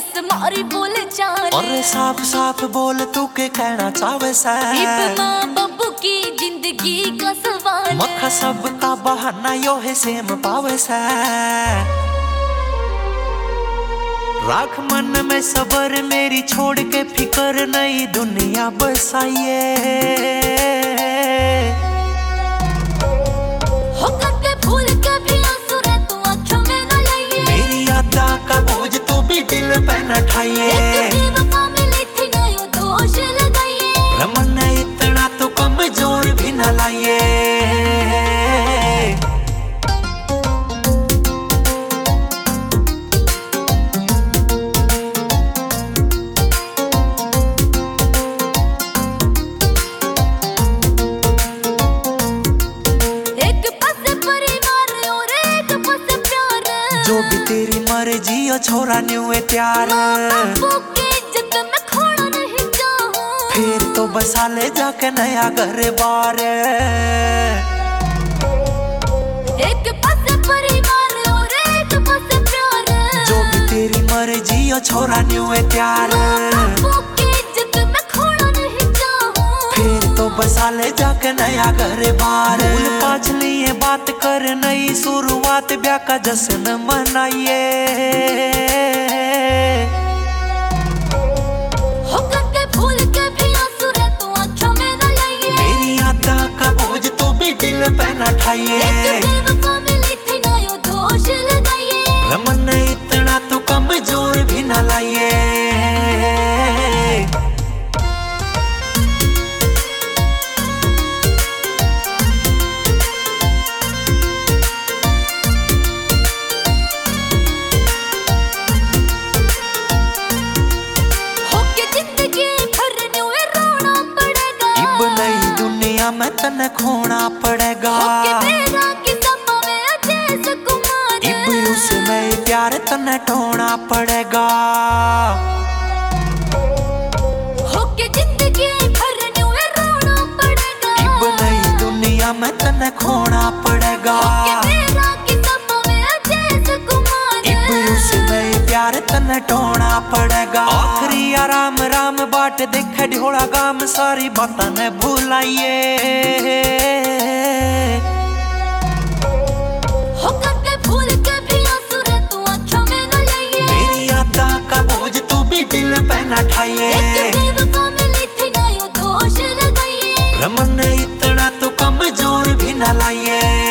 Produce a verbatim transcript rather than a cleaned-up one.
मारी बोल चाल और साफ साफ बोल तू के कहना चाहे से माँ बाबू की जिंदगी का सवाल मखा सब का बहाना यो है सेम पावे से राख मन में सबर मेरी छोड़ के फिकर नई दुनिया बसाइए दिल पे न ठाइए रमन इतना तो कमजोर भी न लाइए एक पासे परिवार और एक पासे प्यार जो भी तेरी मर्जी ओ छोरा न्यू है प्यार फिर तो बसा ले जाके नया घर बार एक पासे परिवार और एक पासे प्यार जो भी तेरी मर्जी ओ छोरा न्यू है प्यार फिर तो बसा ले जाके नया घर बार पाँच लिए बात कर नई शुरुआत ब्याह का जश्न मनाइए मेरी यादा का बोझ तो भी दिल पे न ठाइए रमन इतना तो कमजोर भी न लाइए मैं तने खोना पड़ेगा इब उसे मैं प्यार तने ढोना पड़ेगा होके जिंदगी भर न्यू रोना पड़ेगा इब नई दुनिया में तने खोना पड़ेगा इब उसे मैं प्यार तने ढोना पड़ेगा आखिरी आराम राम बाट देखे ढोला गाम सारी बातें ने भुलाइए मेरी यादा का बोझ तू भी दिल पे न ठाइए रमन इतना तो कमजोर भी न लाइए।